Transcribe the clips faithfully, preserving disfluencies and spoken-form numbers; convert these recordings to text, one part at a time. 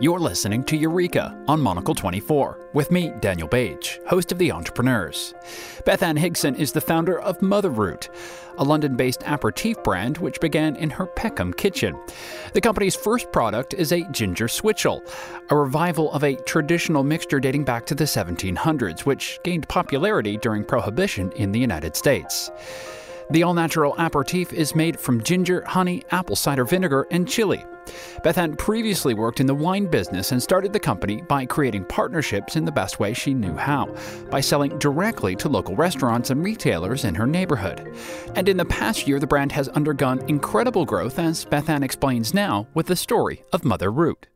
You're listening to Eureka on Monocle twenty-four with me, Daniel Bage, host of The Entrepreneurs. Beth Ann Higson is the founder of Mother Root, a London-based aperitif brand which began in her Peckham kitchen. The company's first product is a ginger switchel, a revival of a traditional mixture dating back to the seventeen hundreds, which gained popularity during Prohibition in the United States. The all-natural aperitif is made from ginger, honey, apple cider vinegar, and chili. Beth Ann previously worked in the wine business and started the company by creating partnerships in the best way she knew how, by selling directly to local restaurants and retailers in her neighborhood. And in the past year, the brand has undergone incredible growth, as Beth Ann explains now with the story of Mother Root.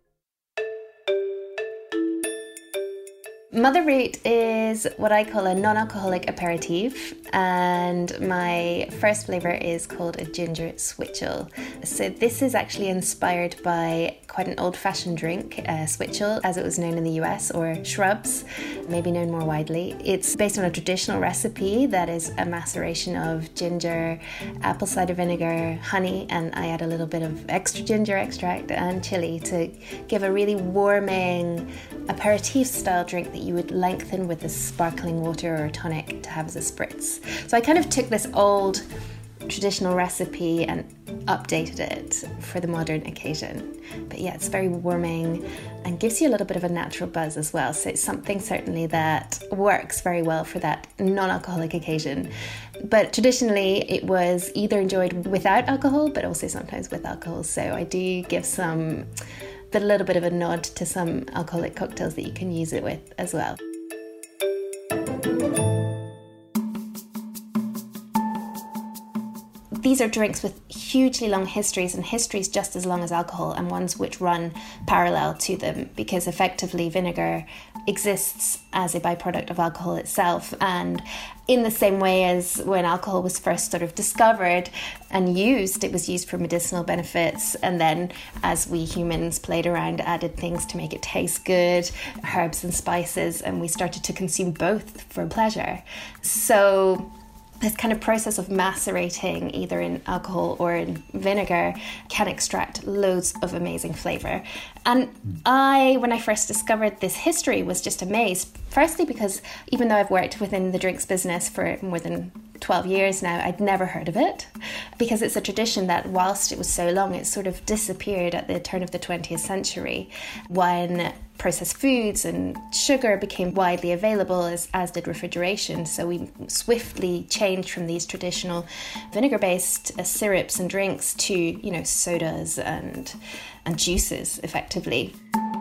Mother Root is what I call a non-alcoholic aperitif, and my first flavour is called a ginger switchel. So this is actually inspired by quite an old-fashioned drink, uh, switchel, as it was known in the U S, or shrubs, maybe known more widely. It's based on a traditional recipe that is a maceration of ginger, apple cider vinegar, honey, and I add a little bit of extra ginger extract and chili to give a really warming aperitif-style drink that you would lengthen with a sparkling water or a tonic to have as a spritz. So I kind of took this old traditional recipe and updated it for the modern occasion. But yeah, it's very warming and gives you a little bit of a natural buzz as well. So it's something certainly that works very well for that non-alcoholic occasion. But traditionally it was either enjoyed without alcohol, but also sometimes with alcohol. So I do give some but a little bit of a nod to some alcoholic cocktails that you can use it with as well. These are drinks with hugely long histories, and histories just as long as alcohol, and ones which run parallel to them, because effectively vinegar exists as a byproduct of alcohol itself. And in the same way as when alcohol was first sort of discovered and used, it was used for medicinal benefits, and then as we humans played around, added things to make it taste good, herbs and spices, and we started to consume both for pleasure. So this kind of process of macerating either in alcohol or in vinegar can extract loads of amazing flavour. And I, when I first discovered this history, was just amazed. Firstly, because even though I've worked within the drinks business for more than twelve years now, I'd never heard of it, because it's a tradition that whilst it was so long, it sort of disappeared at the turn of the twentieth century when processed foods and sugar became widely available, as, as did refrigeration. So we swiftly changed from these traditional vinegar-based uh, syrups and drinks to, you know, sodas and and juices, effectively.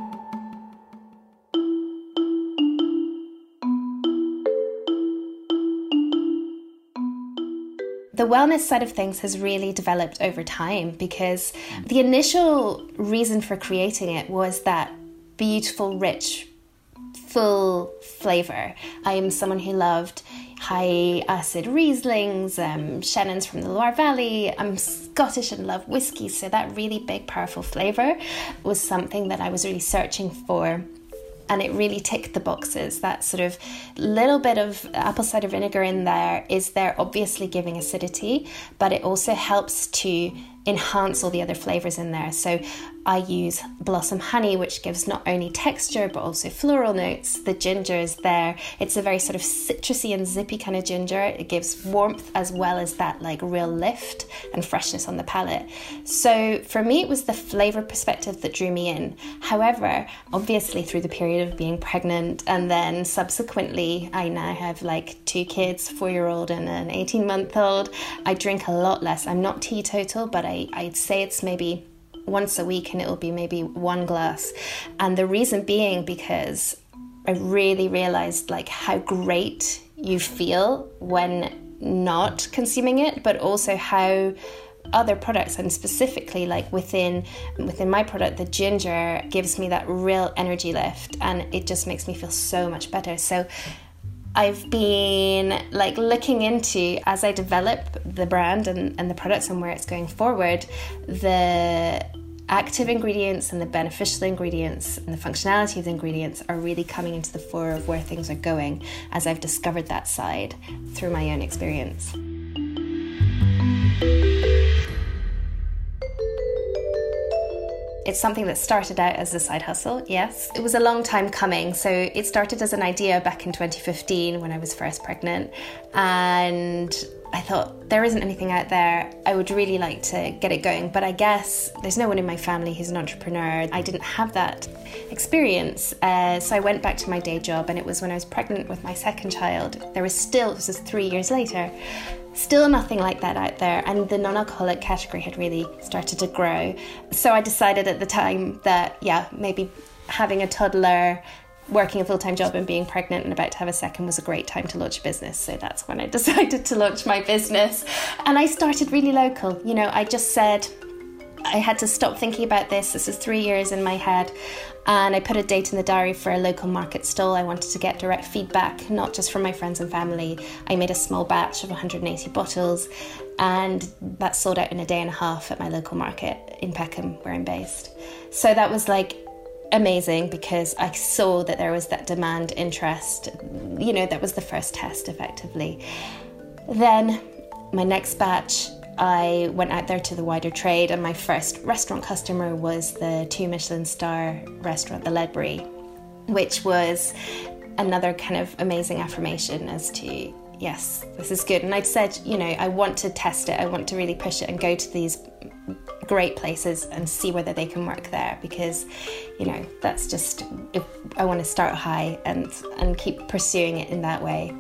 The wellness side of things has really developed over time, because the initial reason for creating it was that beautiful, rich, full flavour. I am someone who loved high acid Rieslings, um, Shannons from the Loire Valley. I'm Scottish and love whiskey, so that really big, powerful flavour was something that I was really searching for. And it really ticked the boxes. That sort of little bit of apple cider vinegar in there is there, obviously giving acidity, but it also helps to enhance all the other flavours in there. So I use blossom honey, which gives not only texture but also floral notes. The ginger is there. It's a very sort of citrusy and zippy kind of ginger. It gives warmth as well as that like real lift and freshness on the palate. So for me, it was the flavour perspective that drew me in. However, obviously through the period of being pregnant, and then subsequently I now have like two kids, four-year-old and an eighteen-month-old, I drink a lot less. I'm not teetotal, but I, I'd say it's maybe once a week, and it'll be maybe one glass. And the reason being because I really realized like how great you feel when not consuming it, but also how other products, and specifically like within within my product, the ginger gives me that real energy lift, and it just makes me feel so much better. So I've been like looking into, as I develop the brand and, and the products and where it's going forward, the active ingredients and the beneficial ingredients and the functionality of the ingredients are really coming into the fore of where things are going, as I've discovered that side through my own experience. It's something that started out as a side hustle, yes. It was a long time coming. So it started as an idea back in twenty fifteen when I was first pregnant. And I thought, there isn't anything out there. I would really like to get it going. But I guess there's no one in my family who's an entrepreneur. I didn't have that experience. Uh, so I went back to my day job, and it was when I was pregnant with my second child. There was still, this was three years later, still nothing like that out there. And the non-alcoholic category had really started to grow. So I decided at the time that, yeah, maybe having a toddler, working a full-time job and being pregnant and about to have a second was a great time to launch a business. So that's when I decided to launch my business. And I started really local. You know, I just said I had to stop thinking about this. This is three years in my head. And I put a date in the diary for a local market stall. I wanted to get direct feedback, not just from my friends and family. I made a small batch of one hundred eighty bottles, and that sold out in a day and a half at my local market in Peckham, where I'm based. So that was like amazing, because I saw that there was that demand, interest. You know, that was the first test effectively. Then my next batch, I went out there to the wider trade, and my first restaurant customer was the two Michelin star restaurant, the Ledbury, which was another kind of amazing affirmation as to, yes, this is good. And I'd said, you know, I want to test it. I want to really push it and go to these great places and see whether they can work there, because, you know, that's just, if I want to start high and, and keep pursuing it in that way.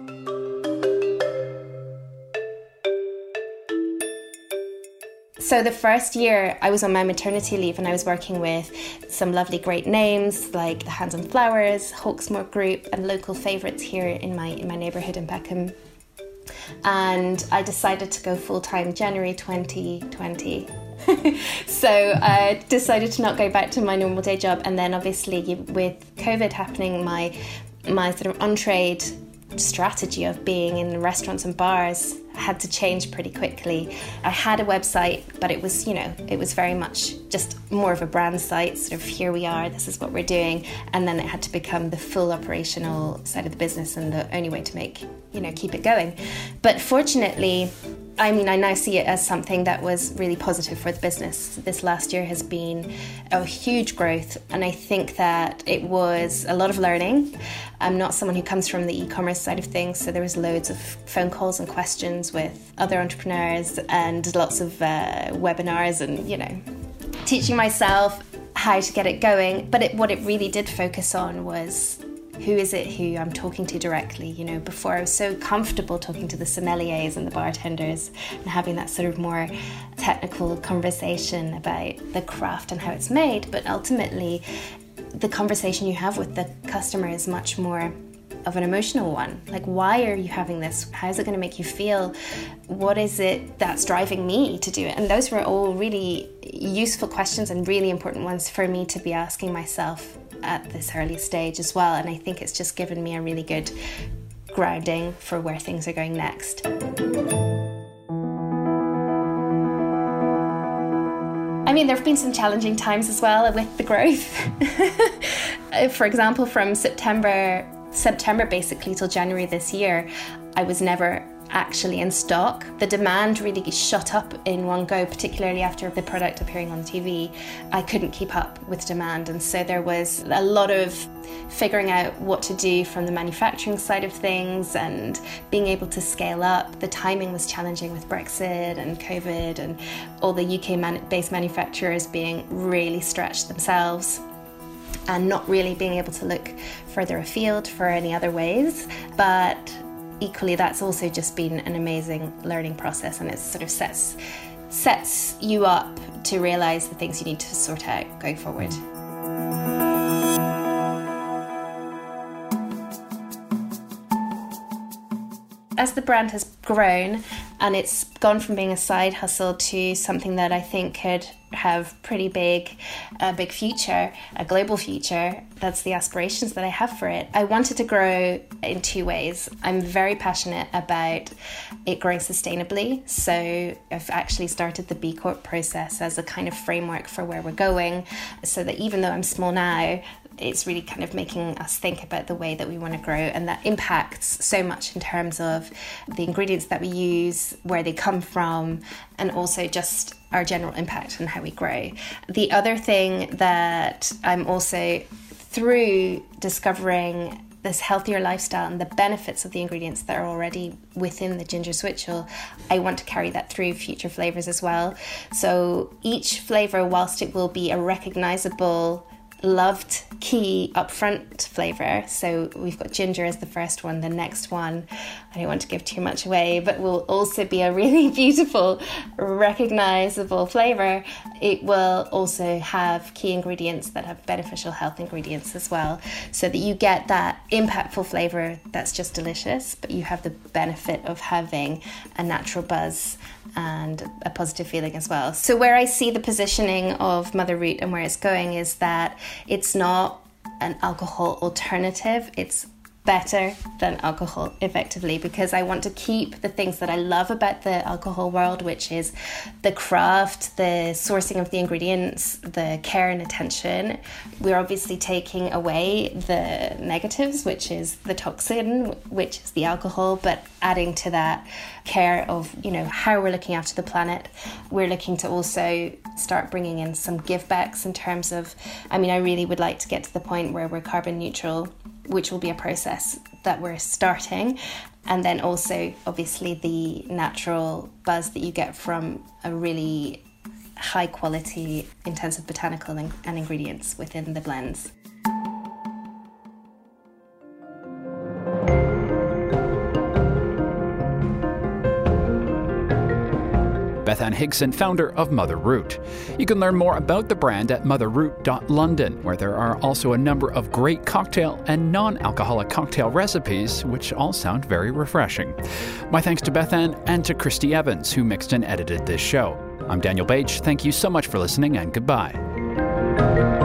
So the first year I was on my maternity leave, and I was working with some lovely great names like the Hands and Flowers, Hawksmoor Group, and local favourites here in my in my neighbourhood in Peckham. And I decided to go full-time January twenty twenty. So I decided to not go back to my normal day job. And then obviously with COVID happening, my my sort of on-trade strategy of being in restaurants and bars had to change pretty quickly. I had a website, but it was, you know, it was very much just more of a brand site, sort of here we are, this is what we're doing. And then it had to become the full operational side of the business, and the only way to make, you know, keep it going. But fortunately, I mean, I now see it as something that was really positive for the business. This last year has been a huge growth, and I think that it was a lot of learning. I'm not someone who comes from the e-commerce side of things, so there was loads of phone calls and questions with other entrepreneurs, and lots of uh, webinars, and, you know, teaching myself how to get it going. But it, what it really did focus on was, who is it who I'm talking to directly? You know, before I was so comfortable talking to the sommeliers and the bartenders and having that sort of more technical conversation about the craft and how it's made. But ultimately, the conversation you have with the customer is much more of an emotional one. Like, why are you having this? How is it going to make you feel? What is it that's driving me to do it? And those were all really useful questions and really important ones for me to be asking myself at this early stage as well. And I think it's just given me a really good grounding for where things are going next. I mean, there have been some challenging times as well with the growth. For example, from September September basically till January this year, I was never actually in stock. The demand really shot up in one go, particularly after the product appearing on T V. I couldn't keep up with demand, and so there was a lot of figuring out what to do from the manufacturing side of things and being able to scale up. The timing was challenging with Brexit and COVID and all the U K-based manufacturers being really stretched themselves and not really being able to look further afield for any other ways. But equally, that's also just been an amazing learning process, and it sort of sets sets you up to realise the things you need to sort out going forward. As the brand has grown and it's gone from being a side hustle to something that I think could have pretty big, a big future, a global future, that's the aspirations that I have for it. I wanted to grow in two ways. I'm very passionate about it growing sustainably. So I've actually started the B Corp process as a kind of framework for where we're going, so that even though I'm small now, it's really kind of making us think about the way that we want to grow, and that impacts so much in terms of the ingredients that we use, where they come from, and also just our general impact on how we grow. The other thing that I'm also, through discovering this healthier lifestyle and the benefits of the ingredients that are already within the ginger switchel, I want to carry that through future flavours as well. So each flavour, whilst it will be a recognisable, loved key upfront flavour, so we've got ginger as the first one, the next one, I don't want to give too much away, but will also be a really beautiful, recognisable flavour. It will also have key ingredients that have beneficial health ingredients as well, so that you get that impactful flavour that's just delicious, but you have the benefit of having a natural buzz and a positive feeling as well. So where I see the positioning of Mother Root and where it's going is that it's not an alcohol alternative, it's better than alcohol effectively, because I want to keep the things that I love about the alcohol world, which is the craft, the sourcing of the ingredients, the care and attention. We're obviously taking away the negatives, which is the toxin, which is the alcohol, but adding to that care of, you know, how we're looking after the planet. We're looking to also start bringing in some give backs in terms of, I mean, I really would like to get to the point where we're carbon neutral, which will be a process that we're starting. And then also, obviously, the natural buzz that you get from a really high quality, intensive botanical and, and ingredients within the blends. Bethan Higson, founder of Mother Root. You can learn more about the brand at mother root dot london, where there are also a number of great cocktail and non-alcoholic cocktail recipes, which all sound very refreshing. My thanks to Bethan and to Christy Evans, who mixed and edited this show. I'm Daniel Bage. Thank you so much for listening, and goodbye.